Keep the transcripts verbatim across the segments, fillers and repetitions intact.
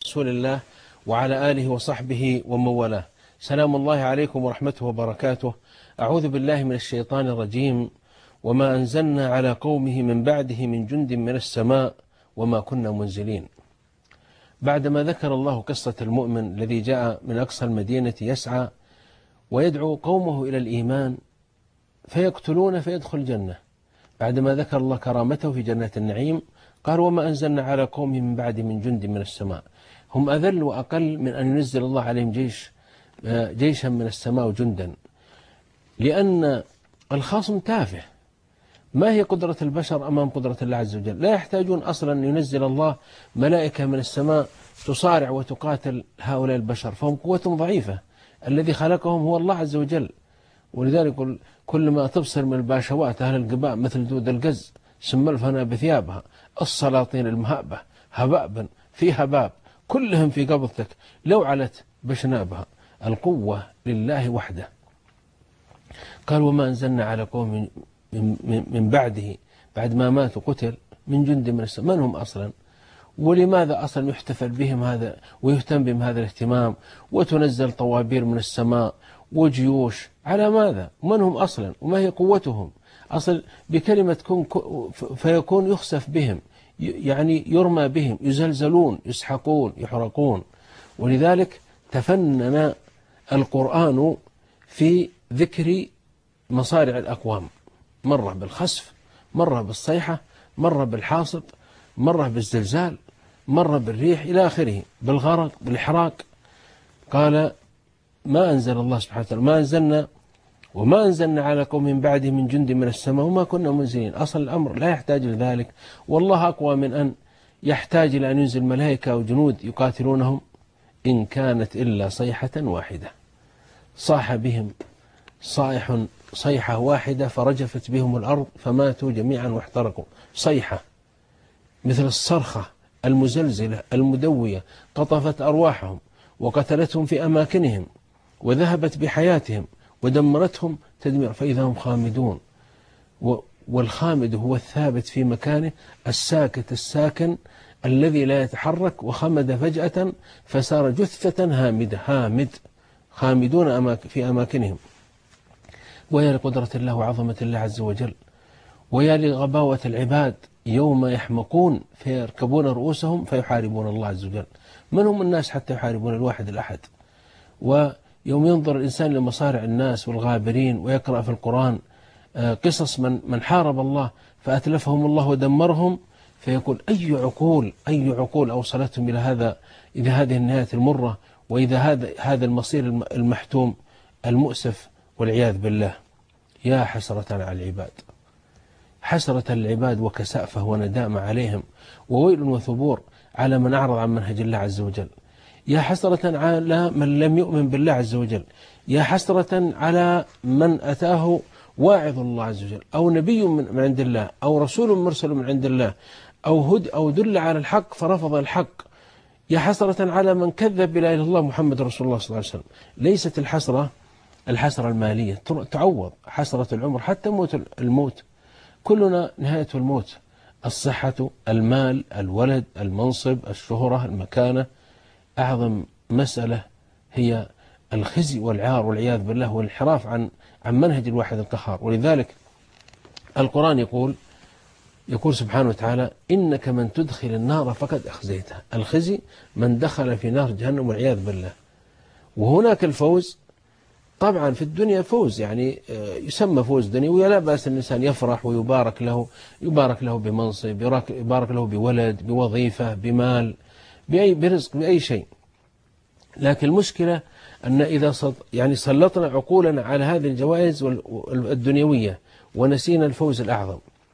رسول الله وعلى آله وصحبه ومن والاه. سلام الله عليكم ورحمته وبركاته. أعوذ بالله من الشيطان الرجيم. وما أنزلنا على قومه من بعده من جند من السماء وما كنا منزلين. بعدما ذكر الله قصة المؤمن الذي جاء من أقصى المدينة يسعى ويدعو قومه إلى الإيمان فيقتلون فيدخل الجنة، بعدما ذكر الله كرامته في جنات النعيم قال وما أنزلنا على قومه من بعد من جند من السماء. هم أذل وأقل من أن ينزل الله عليهم جيش جيشا من السماء وجندا، لأن الخصم تافه. ما هي قدرة البشر أمام قدرة الله عز وجل؟ لا يحتاجون أصلا أن ينزل الله ملائكة من السماء تصارع وتقاتل هؤلاء البشر، فهم قوة ضعيفة. الذي خلقهم هو الله عز وجل. ولذلك كل ما تبصر من الباشوات أهل القباء مثل دود القز سم الفنا بثيابها، السلاطين المهابة هبابا في هباب كلهم في قبضتك لو علت بشنابها. القوة لله وحده. قال وما أنزلنا على قوم من بعده، بعد ما مات وقتل، من جند من السماء. من هم أصلا؟ ولماذا أصلا يحتفل بهم هذا ويهتم بهم هذا الاهتمام وتنزل طوابير من السماء وجيوش؟ على ماذا؟ من هم أصلا؟ وما هي قوتهم؟ أصل بكلمة كن فيكون يخسف بهم، يعني يرمى بهم، يزلزلون، يسحقون، يحرقون. ولذلك تفنن القرآن في ذكر مصارع الأقوام، مرة بالخسف، مرة بالصيحة، مرة بالحاصب، مرة بالزلزال، مرة بالريح إلى آخره، بالغرق، بالإحراق. قال ما أنزل الله سبحانه وتعالى ما أنزلنا وما أنزلنا على قوم من بعده من جند من السماء وما كنا منزلين. أصل الأمر لا يحتاج لذلك، والله أقوى من أن يحتاج إلى أن ينزل ملائكة وجنود يقاتلونهم. إن كانت إلا صيحة واحدة صاح بهم صائح صيحة واحدة فرجفت بهم الأرض فماتوا جميعا واحترقوا. صيحة مثل الصرخة المزلزلة المدوية قطفت أرواحهم وقتلتهم في أماكنهم وذهبت بحياتهم ودمرتهم تدمير، فإذا هم خامدون. والخامد هو الثابت في مكانه، الساكت الساكن الذي لا يتحرك، وخمد فجأة فصار جثة هامدة هامد خامدون في أماكنهم. ويا لقدرة الله وعظمة الله عز وجل، ويا لغباوة العباد يوم يحمقون فيركبون رؤوسهم فيحاربون الله عز وجل. من هم الناس حتى يحاربون الواحد الأحد؟ ويوم ينظر الإنسان لمصارع الناس والغابرين ويقرأ في القرآن قصص من من حارب الله فأتلفهم الله ودمرهم، فيقول أي عقول أي عقول أوصلتهم إلى هذا إلى هذه النهاية المرة، وإذا هذا هذا المصير المحتوم المؤسف والعياذ بالله. يا حسرة على العباد، حسرة العباد وكسافة وندامة عليهم، وويل وثبور على من أعرض عن منهج الله عز وجل. يا حسرة على من لم يؤمن بالله عز وجل. يا حسرة على من أتاه واعظ الله عز وجل أو نبي من عند الله أو رسول مرسل من عند الله أو هد أو دل على الحق فرفض الحق. يا حسرة على من كذب بلا إله إلا الله محمد رسول الله صلى الله عليه وسلم. ليست الحسرة الحسرة المالية تعوض، حسرة العمر حتى موت الموت، كلنا نهاية الموت. الصحة، المال، الولد، المنصب، الشهرة، المكانة. أعظم مسألة هي الخزي والعار والعياذ بالله والانحراف عن عن منهج الواحد القهار. ولذلك القرآن يقول يقول سبحانه وتعالى إنك من تدخل النار فقد أخزيته. الخزي من دخل في نار جهنم والعياذ بالله. وهناك الفوز طبعا في الدنيا فوز، يعني يسمى فوز دنيوي، لا بأس الإنسان يفرح ويبارك له، يبارك له بمنصب، يبارك له بولد، بوظيفة، بمال، بأي برزق، بأي شيء. لكن المشكلة أن إذا صد يعني سلطنا عقولنا على هذه الجوائز الدنيوية ونسينا الفوز الأعظم.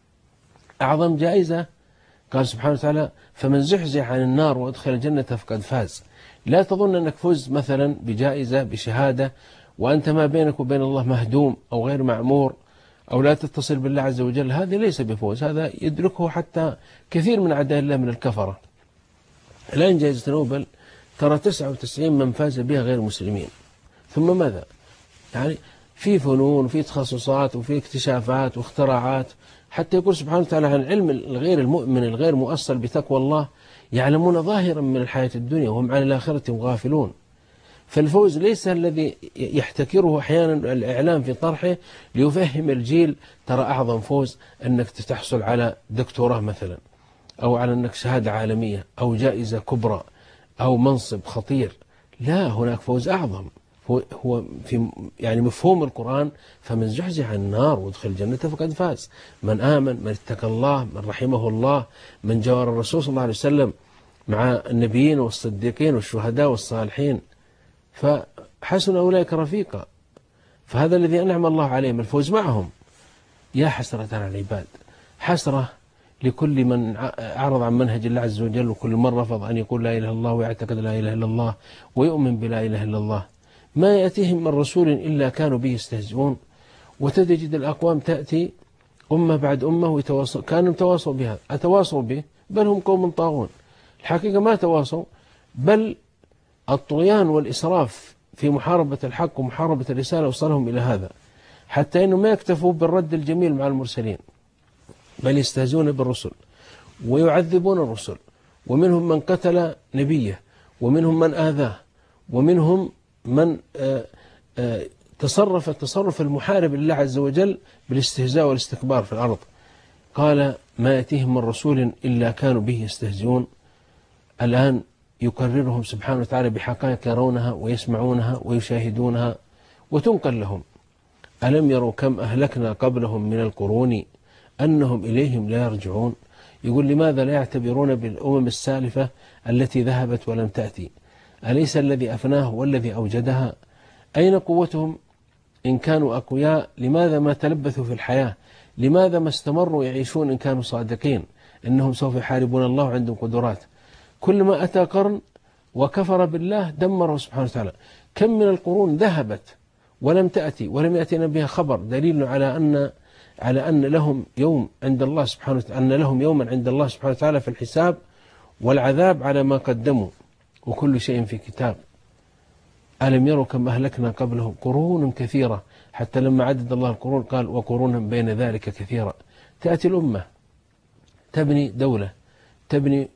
أعظم جائزة قال سبحانه وتعالى فمن زحزح عن النار وأدخل الجنة فقد فاز. لا تظن أنك فوز مثلا بجائزة بشهادة وأنت ما بينك وبين الله مهدوم أو غير معمور أو لا تتصل بالله عز وجل. هذا ليس بفوز، هذا يدركه حتى كثير من أعداء الله من الكفرة. الآن جائزة نوبل ترى تسعة وتسعين من فاز بها غير مسلمين. ثم ماذا؟ يعني في فنون وفي تخصصات وفي اكتشافات واختراعات، حتى يقول سبحانه وتعالى عن علم الغير المؤمن الغير مؤصل بتقوى الله يعلمون ظاهرا من الحياة الدنيا وهم عن الآخرة غافلون. فالفوز ليس الذي يحتكره أحيانا الإعلام في طرحه ليفهم الجيل ترى أعظم فوز أنك تحصل على دكتوراه مثلا، أو على أنك شهادة عالمية أو جائزة كبرى أو منصب خطير. لا، هناك فوز أعظم، هو في يعني مفهوم القرآن: فمن زحزح عن النار وادخل الجنة فقد فاز. من آمن، من اتقى الله، من رحمه الله، من جاور الرسول صلى الله عليه وسلم مع النبيين والصديقين والشهداء والصالحين، فحسن أولئك رفيقا. فهذا الذي أنعم الله عليهم الفوز معهم. يا حسرة على العباد، حسرة لكل من أعرض عن منهج الله عز وجل، وكل من رفض أن يقول لا إله إلا الله ويعتقد لا إله إلا الله ويؤمن بلا إله إلا الله. ما يأتيهم من رسول إلا كانوا به يستهزئون. وتجد الأقوام تأتي أمة بعد أمة ويتواصل، كانوا تواصوا بها، أتواصوا به، بل هم قوم طاغون. الحقيقة ما تواصوا، بل الطغيان والإسراف في محاربة الحق ومحاربة الرسالة وصلهم إلى هذا، حتى أنه ما يكتفوا بالرد الجميل مع المرسلين، بل يستهزئون بالرسل ويعذبون الرسل. ومنهم من قتل نبيه، ومنهم من آذاه، ومنهم من آآ آآ تصرف تصرف المحارب لله عز وجل بالاستهزاء والاستكبار في الأرض. قال: ما يأتيهم من رسول إلا كانوا به يستهزئون. الآن يكررهم سبحانه وتعالى بحقائق يرونها ويسمعونها ويشاهدونها وتنقل لهم. ألم يروا كم أهلكنا قبلهم من القرون أنهم إليهم لا يرجعون. يقول: لماذا لا يعتبرون بالأمم السالفة التي ذهبت ولم تأتي؟ أليس الذي أفناه والذي أوجدها؟ أين قوتهم إن كانوا أقوياء؟ لماذا ما تلبثوا في الحياة؟ لماذا ما استمروا يعيشون إن كانوا صادقين إنهم سوف يحاربون الله وعندهم قدرات؟ كل ما أتى قرن وكفر بالله دمره سبحانه وتعالى. كم من القرون ذهبت ولم تأتي ولم يأتينا بها خبر، دليل على أن على أن لهم يوم عند الله سبحانه وتعالى، أن لهم يوما عند الله سبحانه وتعالى في الحساب والعذاب على ما قدموا، وكل شيء في كتاب. ألم يروا كم أهلكنا قبلهم قرون كثيرة، حتى لما عدد الله القرون قال: وقرونا بين ذلك كثيرة. تأتي الأمة تبني دولة، تبني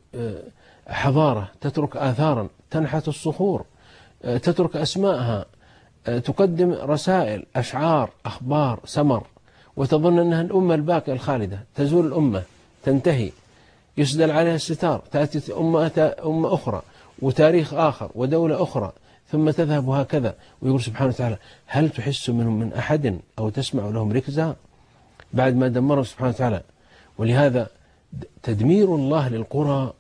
حضارة، تترك آثارا، تنحت الصخور، تترك أسماءها، تقدم رسائل، أشعار، أخبار، سمر، وتظن أنها الأمة الباقية الخالدة. تزول الأمة، تنتهي، يسدل عليها الستار، تأتي أمة, أمة أخرى وتاريخ آخر ودولة أخرى، ثم تذهب هكذا. ويقول سبحانه وتعالى: هل تحس منهم من أحد أو تسمع لهم ركزا؟ بعد ما دمرهم سبحانه وتعالى. ولهذا تدمير الله للقرى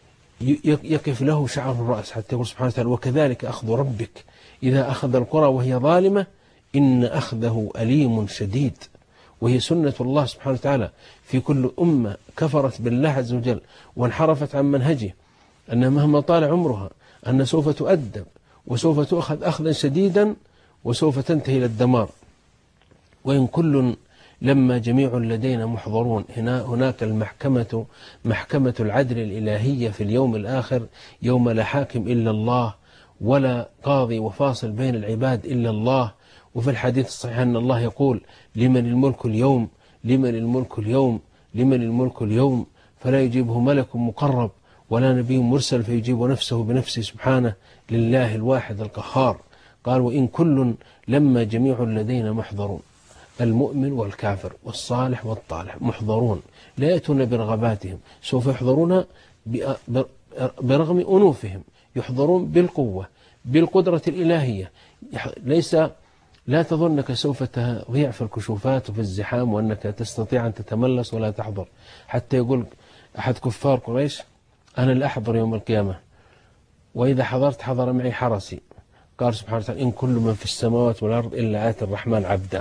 يقف له شعر الرأس، حتى يقول سبحانه وتعالى: وكذلك أخذ ربك إذا أخذ القرى وهي ظالمة إن أخذه أليم شديد. وهي سنة الله سبحانه وتعالى في كل أمة كفرت بالله عز وجل وانحرفت عن منهجه، أن مهما طال عمرها أن سوف تؤدب وسوف تأخذ أخذا شديدا وسوف تنتهي إلى الدمار. وإن كل لما جميع لدينا محضرون. هنا هناك المحكمة، محكمة العدل الإلهية في اليوم الآخر، يوم لا حاكم إلا الله ولا قاضي وفاصل بين العباد إلا الله. وفي الحديث الصحيح أن الله يقول: لمن الملك اليوم، لمن الملك اليوم، لمن الملك اليوم، فلا يجيبه ملك مقرب ولا نبي مرسل فيجيب نفسه بنفسه سبحانه، لله الواحد القهار. قال: وإن كل لما جميع لدينا محضرون. المؤمن والكافر والصالح والطالح محضرون، لا يأتون برغباتهم، سوف يحضرون برغم أنوفهم، يحضرون بالقوة بالقدرة الإلهية. ليس لا تظنك سوف تضيع في الكشوفات وفي الزحام وأنك تستطيع أن تتملص ولا تحضر. حتى يقول أحد كفار قريش: أنا لا أحضر يوم القيامة، وإذا حضرت حضر معي حرسي. قال سبحانه وتعالى: إن كل من في السماوات والأرض إلا آتي الرحمن عبدا،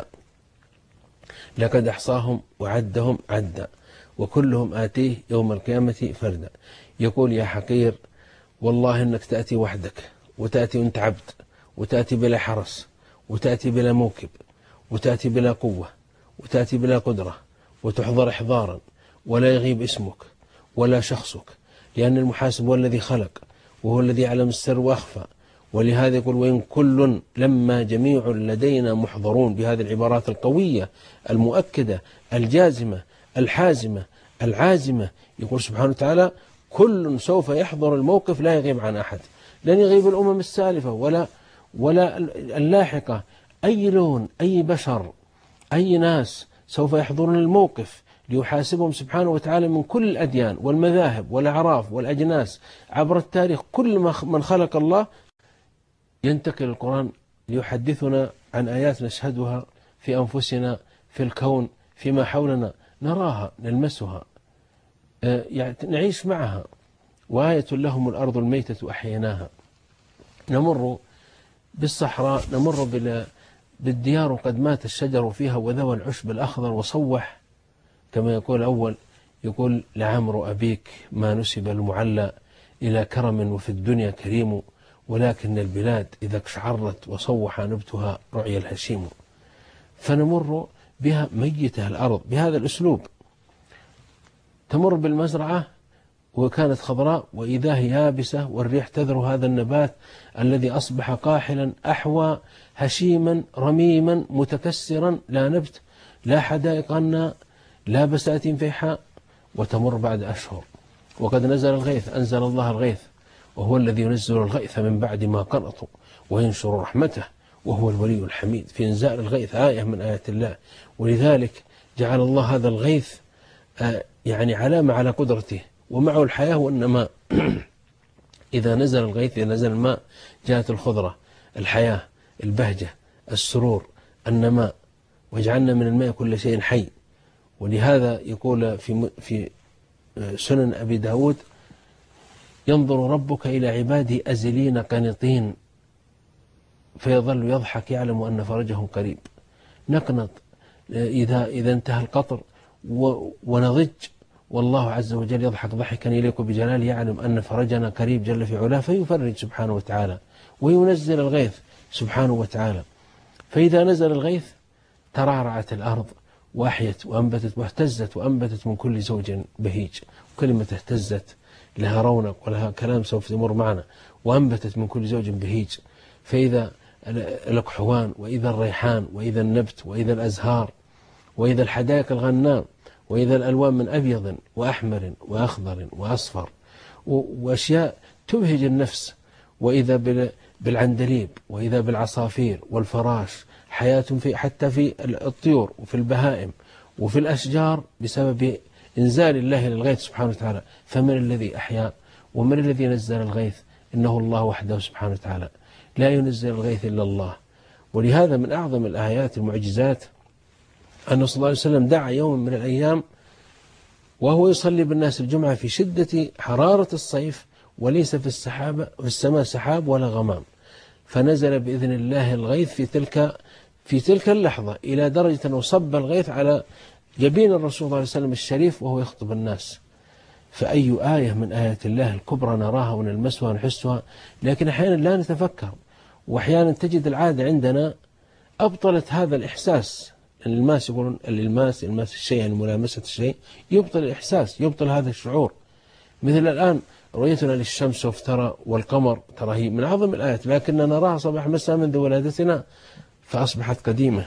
لقد أحصاهم وعدهم عدا وكلهم آتيه يوم القيامة فردا. يقول: يا حقير، والله إنك تأتي وحدك، وتأتي وأنت عبد، وتأتي بلا حرس، وتأتي بلا موكب، وتأتي بلا قوة، وتأتي بلا قدرة، وتحضر إحضارا، ولا يغيب اسمك ولا شخصك، لأن المحاسب هو الذي خلق وهو الذي يعلم السر وأخفى. ولهذا يقول: وإن كل لما جميع لدينا محضرون، بهذه العبارات القوية المؤكدة الجازمة الحازمة العازمة. يقول سبحانه وتعالى: كل سوف يحضر الموقف، لا يغيب عن أحد، لن يغيب الأمم السالفة ولا ولا اللاحقة، أي لون، أي بشر، أي ناس سوف يحضرون الموقف ليحاسبهم سبحانه وتعالى من كل الأديان والمذاهب والأعراف والأجناس عبر التاريخ. كل من خلق الله ينتقل القرآن ليحدثنا عن آيات نشهدها في أنفسنا، في الكون، فيما حولنا، نراها نلمسها، يعني نعيش معها. وآية لهم الأرض الميتة أحييناها. نمر بالصحراء، نمر بالديار قد مات الشجر فيها وذوى العشب الأخضر وصوح، كما يقول الأول، يقول لعمر أبيك ما نسب المعلى إلى كرم وفي الدنيا كريم، ولكن البلاد إذا اقشعرت وصوح نبتها رعي الهشيم. فنمر بها ميتة الأرض بهذا الأسلوب. تمر بالمزرعة وكانت خضراء وإذا هي يابسة، والريح تذر هذا النبات الذي أصبح قاحلا أحوى هشيما رميما متكسرا، لا نبت، لا حدائق غنى، لا بساتين فيحاء. وتمر بعد أشهر وقد نزل الغيث، أنزل الله الغيث، وهو الذي ينزل الغيث من بعد ما قنطوا وينشر رحمته وهو الولي الحميد. في إنزال الغيث آية من آيات الله، ولذلك جعل الله هذا الغيث يعني علامة على قدرته، ومعه الحياة والنماء. إذا نزل الغيث، إذا نزل الماء، جاءت الخضرة، الحياة، البهجة، السرور، النماء. وجعلنا من الماء كل شيء حي. ولهذا يقول في في سنن أبي داود: ينظر ربك إلى عباده أزلين قنطين فيظل يضحك يعلم أن فرجه قريب. نقنط إذا إذا انتهى القطر، ونضج والله عز وجل يضحك ضحكا يليق بجلاله، يعلم أن فرجنا قريب جل في علاه، فيفرج سبحانه وتعالى وينزل الغيث سبحانه وتعالى. فإذا نزل الغيث ترعرعت الأرض وأحيت وأنبتت واهتزت وأنبتت من كل زوج بهيج. وكلمة اهتزت لها رونق ولها كلام سوف يمر معنا. وأنبتت من كل زوج بهيج، فإذا الأكحوان وإذا الريحان وإذا النبت وإذا الأزهار وإذا الحدائق الغنام وإذا الألوان من أبيض وأحمر وأخضر وأصفر وأشياء تبهج النفس، وإذا بالعندليب وإذا بالعصافير والفراش، حياة في حتى في الطيور وفي البهائم وفي الأشجار بسبب إنزال الله للغيث سبحانه وتعالى. فمن الذي أحيا ومن الذي نزل الغيث؟ إنه الله وحده سبحانه وتعالى، لا ينزل الغيث إلا الله. ولهذا من أعظم الآيات المعجزات أن صلى الله عليه وسلم دعا يوم من الأيام وهو يصلي بالناس الجمعة في شدة حرارة الصيف، وليس في السحابة في السماء سحاب ولا غمام، فنزل بإذن الله الغيث في تلك في تلك اللحظة، إلى درجة أنه صب الغيث على جبين الرسول صلى الله عليه وسلم الشريف وهو يخطب الناس. فأي آية من آيات الله الكبرى نراها ونلمسها ونحسها، لكن أحيانا لا نتفكر، وأحيانا تجد العادة عندنا أبطلت هذا الإحساس. الإلماس، يقولون الإلماس، إلماس الشيء يعني ملامسة الشيء، يبطل الإحساس، يبطل هذا الشعور. مثل الآن رؤيتنا للشمس وافترى والقمر، ترى هي من أعظم الآيات، لكننا نراها صباح مساء منذ ولادتنا فأصبحت قديمة.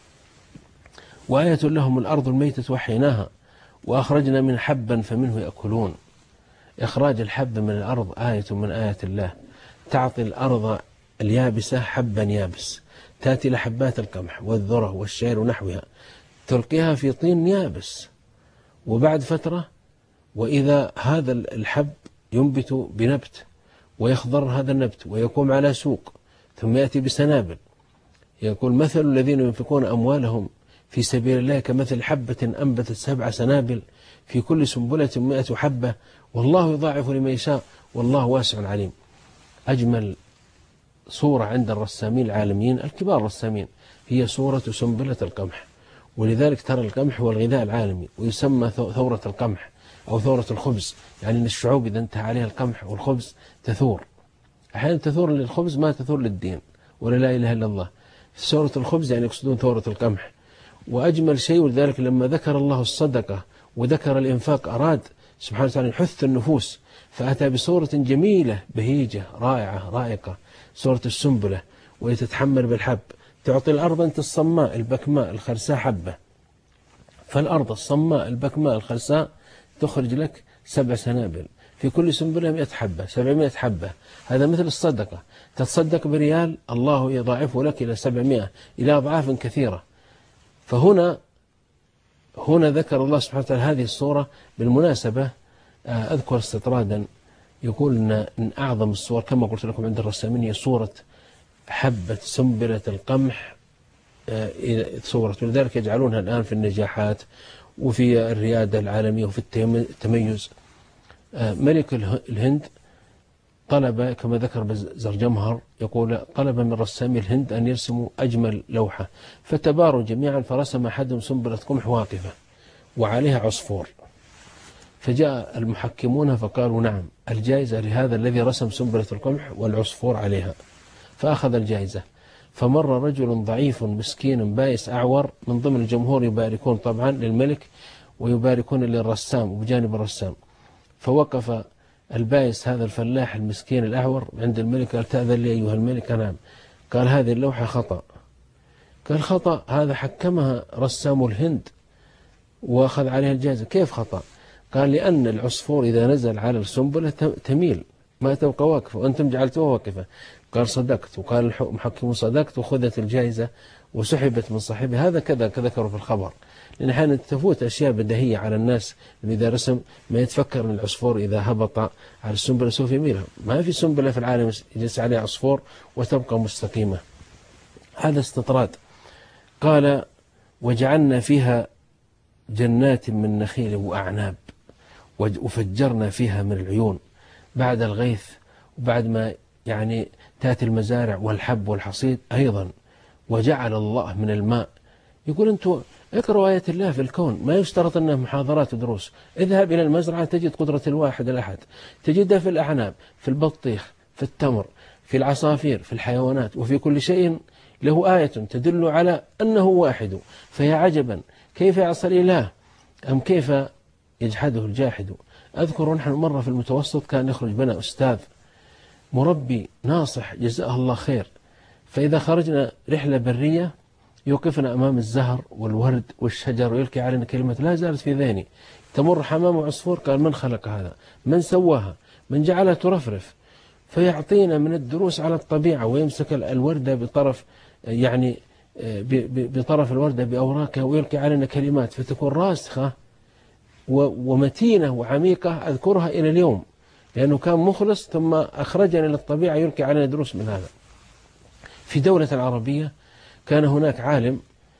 وآية لهم الأرض الميتة وحيناها وأخرجنا من حبا فمنه يأكلون. إخراج الحب من الأرض آية من آيات الله، تعطي الأرض اليابسة حبا يابس، تأتي لحبات القمح والذرة والشعير ونحوها، تلقيها في طين يابس، وبعد فترة وإذا هذا الحب ينبت بنبت ويخضر هذا النبت ويقوم على سوق، ثم يأتي بسنابل. يقول مثل الذين ينفقون أموالهم في سبيل الله كمثل حبة أنبتت سبع سنابل في كل سنبلة مئة حبة والله يضاعف لمن يشاء والله واسع عليم. أجمل صورة عند الرسامين العالميين الكبار الرسامين هي صورة سنبلة القمح، ولذلك ترى القمح هو الغذاء العالمي، ويسمى ثورة القمح أو ثورة الخبز، يعني أن الشعوب إذا انتهى عليها القمح والخبز تثور. أحيانا تثور للخبز ما تثور للدين ولا لا إله إلا الله. ثورة الخبز يعني يقصدون ثورة القمح. وأجمل شيء، ولذلك لما ذكر الله الصدقة وذكر الإنفاق أراد سبحانه وتعالى يحث النفوس، فأتى بصورة جميلة بهيجة رائعة رائقة، صورة السنبلة، وهي تتحمل بالحب، تعطي الأرض أنت الصماء البكماء الخرساء حبة، فالأرض الصماء البكماء الخرساء تخرج لك سبع سنابل، في كل سنبلة مئة حبة، سبعمائة حبة. هذا مثل الصدقة، تتصدق بريال الله يضاعفه لك إلى سبعمائة، إلى أضعاف كثيرة. فهنا هنا ذكر الله سبحانه وتعالى هذه الصورة. بالمناسبة أذكر استطرادا يقول إن أعظم الصور كما قلت لكم عند الرسامين هي صورة حبة سنبلة القمح صورة، ولذلك يجعلونها الآن في النجاحات وفي الريادة العالمية وفي التميز. ملك الهند طلب كما ذكر زرجمهر يقول طلب من رسامي الهند أن يرسموا أجمل لوحة، فتباروا جميعا فرسم أحدهم سنبلة قمح واقفة وعليها عصفور، فجاء المحكمون فقالوا نعم الجائزة لهذا الذي رسم سنبلة القمح والعصفور عليها، فأخذ الجائزة. فمر رجل ضعيف مسكين بائس أعور من ضمن الجمهور يباركون طبعا للملك ويباركون للرسام وبجانب الرسام، فوقف البائس هذا الفلاح المسكين الأعور عند الملك قال تأذن لي أيها الملك؟ نعم. قال هذه اللوحة خطأ. قال خطأ؟ هذا حكمها رسام الهند وأخذ عليها الجائزة. كيف خطأ؟ قال لأن العصفور إذا نزل على السنبلة تميل ما تبقى واقفة وأنتم جعلتوها واقفة. قال صدقت. وقال المحكم صدقت وخذت الجائزة وسحبت من صاحبها. هذا كذا كذكروا في الخبر، لأن أحيانا تفوت أشياء بديهية على الناس إذا رسم ما يتفكر أن العصفور إذا هبط على السنبلة سوف يميلها. ما في سنبلة في العالم يجلس عليها عصفور وتبقى مستقيمة. هذا استطراد. قال وجعلنا فيها جنات من نخيل وأعناب وفجرنا فيها من العيون بعد الغيث، وبعد ما يعني تأتي المزارع والحب والحصيد أيضا. وجعل الله من الماء. يقول أنتم اقرأوا آيات الله في الكون، ما يشترط أنها محاضرات ودروس. اذهب إلى المزرعة تجد قدرة الواحد الأحد، تجدها في الأعناب، في البطيخ، في التمر، في العصافير، في الحيوانات، وفي كل شيء له آية تدل على أنه واحد. فيا عجبا كيف يعصى الإله أم كيف يجحده الجاحد. أذكر نحن مرة في المتوسط كان يخرج بنا أستاذ مربي ناصح جزاه الله خير، فإذا خرجنا رحلة برية يوقفنا أمام الزهر والورد والشجر ويلقي علينا كلمة لا زالت في ذهني، تمر حمام وعصفور قال من خلق هذا؟ من سواها؟ من جعلها ترفرف؟ فيعطينا من الدروس على الطبيعة ويمسك الوردة بطرف يعني بطرف الوردة بأوراقها ويلقي علينا كلمات فتكون راسخة ومتينة وعميقة أذكرها إلى اليوم، لأنه كان مخلص ثم أخرجنا للطبيعة يلقي علينا دروس من هذا. في دولة العربية كان هناك عالم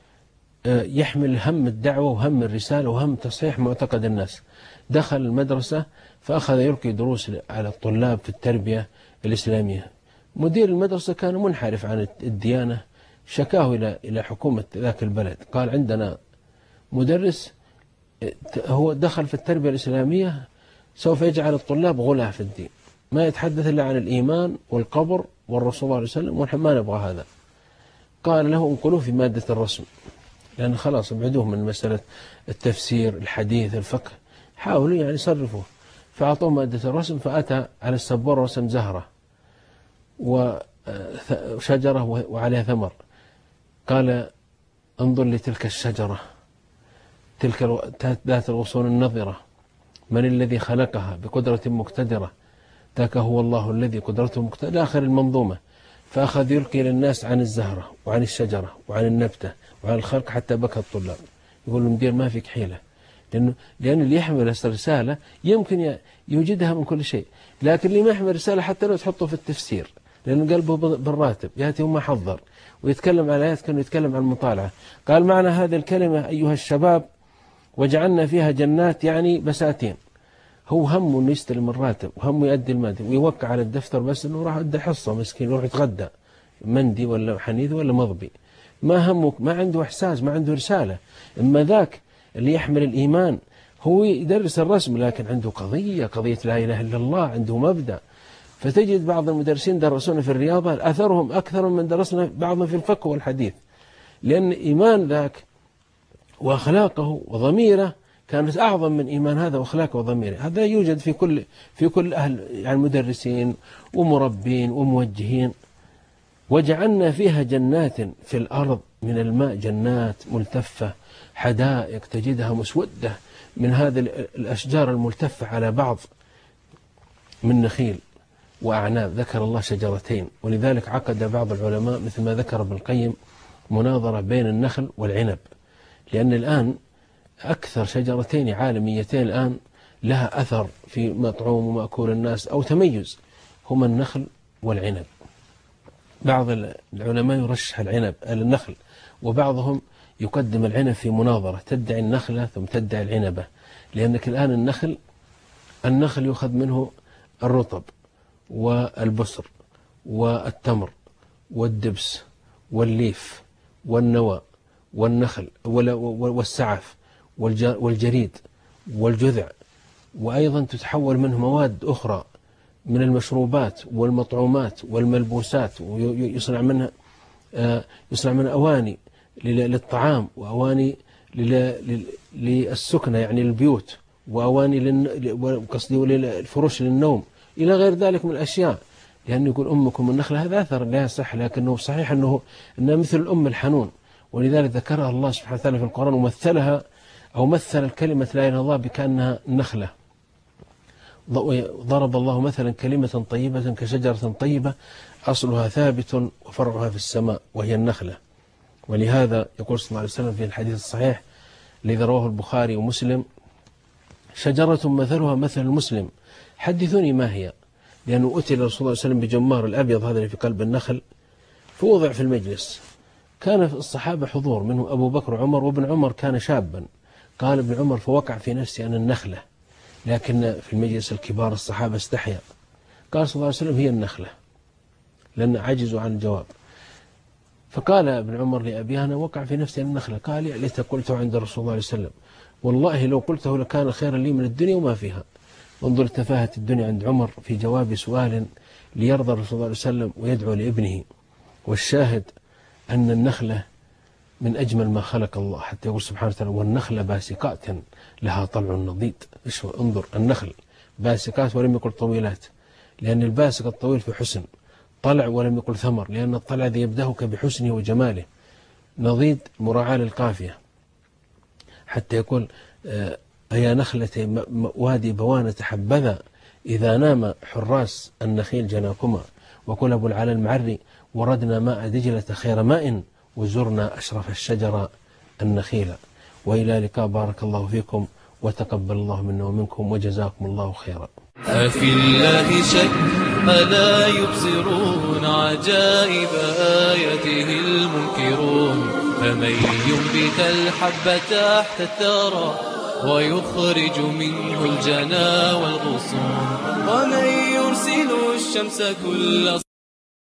يحمل هم الدعوة وهم الرسالة وهم تصحيح معتقد الناس. دخل المدرسة فأخذ يلقي دروس على الطلاب في التربية الإسلامية. مدير المدرسة كان منحرف عن الديانة، شكاه إلى إلى حكومة ذاك البلد. قال عندنا مدرس هو دخل في التربية الإسلامية سوف يجعل الطلاب غلاة في الدين، ما يتحدث إلا عن الإيمان والقبر والرسول صلى الله عليه وسلم، ونحن ما نبغى هذا. قال له انقلوه في مادة الرسم، لأن خلاص ابعدوه من مسألة التفسير الحديث الفقه، حاولوا يعني يصرفوه. فأعطوه مادة الرسم، فأتى على السبورة رسم زهرة وشجرة وعليها ثمر. قال انظر لتلك الشجرة، تلك ذات الغصون النضرة، من الذي خلقها بقدرة مقتدرة؟ ذاك هو الله الذي قدرته مقتدرة، آخر المنظومة. فأخذ يلقي للناس عن الزهرة وعن الشجرة وعن النبتة وعن الخلق حتى بكى الطلاب. يقول له مدير ما فيك حيلة، لأنه لأن اللي يحمل رسالة يمكن يوجدها من كل شيء، لكن اللي ما يحمل رسالة حتى لو تحطه في التفسير لأنه قلبه بالراتب يأتي وما حضر ويتكلم على آيات كانوا يتكلم عن المطالعة. قال معنى هذه الكلمة أيها الشباب وجعلنا فيها جنات يعني بساتين. هو همه انه يستلم الراتب وهمه يؤدي المادة ويوقع على الدفتر بس انه راح ادى حصة مسكين يروح يتغدى مندي ولا حنيذ ولا مضبي، ما همه، ما عنده احساس، ما عنده رسالة. اما ذاك اللي يحمل الايمان هو يدرس الرسم لكن عنده قضية قضية لا اله الا الله، عنده مبدأ. فتجد بعض المدرسين درسونا في الرياضة اثرهم اكثر من درسنا بعضهم في الفقه والحديث، لان ايمان ذاك واخلاقه وضميره كانت أعظم من إيمان هذا وأخلاقه وضميره. هذا يوجد في كل في كل أهل يعني مدرسين ومربين وموجهين. وجعلنا فيها جنات في الأرض من الماء، جنات ملتفة، حدائق تجدها مسودة من هذه الأشجار الملتفة على بعض، من نخيل وأعناب، ذكر الله شجرتين، ولذلك عقد بعض العلماء مثل ما ذكر ابن القيم مناظرة بين النخل والعنب، لأن الآن أكثر شجرتين عالميتين الآن لها أثر في مطعوم ومأكول الناس أو تميز هما النخل والعنب. بعض العلماء يرشح العنب النخل، وبعضهم يقدم العنب في مناظرة، تدعي النخلة ثم تدعي العنبة، لأنك الآن النخل النخل يؤخذ منه الرطب والبصر والتمر والدبس والليف والنوى والنخل والسعف والجريد والجذع، وأيضا تتحول منه مواد أخرى من المشروبات والمطعومات والملبوسات، ويصنع منها يصنع منها أواني للطعام، وأواني للسكنة يعني للبيوت، وأواني للفروش للنوم، إلى غير ذلك من الأشياء. لأنه يقول أمكم النخلة، هذا أثر لا صح، لكنه صحيح أنه أنها مثل الأم الحنون، ولذلك ذكرها الله سبحانه وتعالى في القرآن، ومثلها أو مثل الكلمة لا إله إلا الله بكأنها نخلة. ضرب الله مثلا كلمة طيبة كشجرة طيبة أصلها ثابت وفرعها في السماء، وهي النخلة. ولهذا يقول صلى الله عليه وسلم في الحديث الصحيح الذي رواه البخاري ومسلم: شجرة مثلها مثل المسلم، حدثوني ما هي؟ لأنه أتي رسول الله صلى الله عليه وسلم بجمار الأبيض هذا اللي في قلب النخل، فوضع في المجلس. كان الصحابة حضور، منه أبو بكر وعمر، وابن عمر كان شابا. قال ابن عمر: فوقع في نفسي أنا النخلة، لكن في المجلس الكبار الصحابة استحيا. قال صلى الله عليه وسلم: هي النخلة، لأن عجزوا عن الجواب. فقال ابن عمر لأبيه: أنا وقع في نفسي النخلة. قال: يا ليت قلته عند رسول الله صلى الله عليه وسلم، والله لو قلته لكان خيرا لي من الدنيا وما فيها. انظر تفاهة الدنيا عند عمر في جواب سؤال ليرضى الرسول صلى الله عليه وسلم ويدعو لابنه. والشاهد أن النخلة من أجمل ما خلق الله، حتى يقول سبحانه وتعالى: والنخل باسقات لها طلع نضيد. انظر، النخل باسقات ولم يقل طويلات، لأن الباسق الطويل في حسن، طلع ولم يقل ثمر، لأن الطلع ذي يبدأك بحسنه وجماله، نضيد مراعاة للقافية، حتى يقول: أيا نخلة وادي بوانة حبذا إذا نام حراس النخيل جناكما، وقل أبو العلا المعري: وردنا ماء دجلة خير ماء وزرنا أشرف الشجرة النخيل. وإلى لقاء، بارك الله فيكم وتقبل الله منا ومنكم وجزاكم الله خيرا. أفي الله شك ألا يبصرون عجائب آياته المنكرون، فمن ينبت الحب تحت الثرى ويخرج منه الجنا والغصون، ومن يرسل الشمس كل